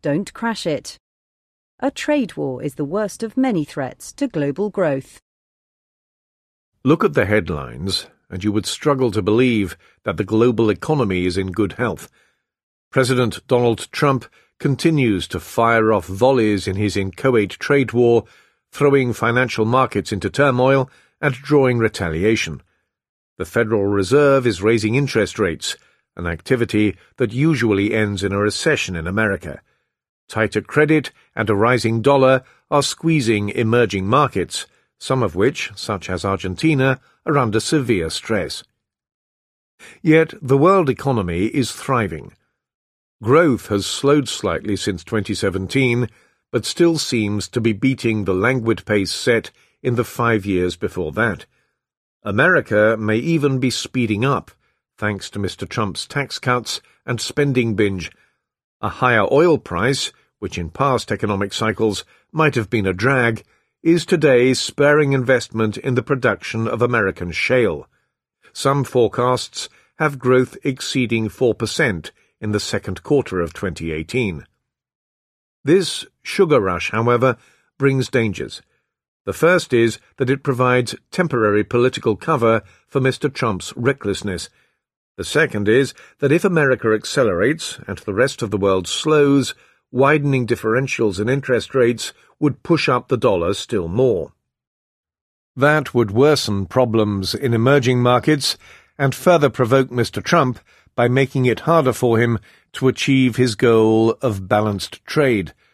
don't crash it. A trade war is the worst of many threats to global growth. Look at the headlines, and you would struggle to believe that the global economy is in good health. President Donald Trump continues to fire off volleys in his inchoate trade war, throwing financial markets into turmoil and drawing retaliation. The Federal Reserve is raising interest rates, an activity that usually ends in a recession in America. Tighter credit and a rising dollar are squeezing emerging markets, some of which, such as Argentina, are under severe stress. Yet the world economy is thriving. Growth has slowed slightly since 2017, but still seems to be beating the languid pace set in the 5 years before that. America may even be speeding up, thanks to Mr. Trump's tax cuts and spending binge. A higher oil price, which in past economic cycles might have been a drag, is today spurring investment in the production of American shale. Some forecasts have growth exceeding 4% in the second quarter of 2018. This sugar rush, however, brings dangers. The first is that it provides temporary political cover for Mr. Trump's recklessness. The second is that if America accelerates and the rest of the world slows, widening differentials in interest rates would push up the dollar still more. That would worsen problems in emerging markets and further provoke Mr. Trump by making it harder for him to achieve his goal of balanced trade.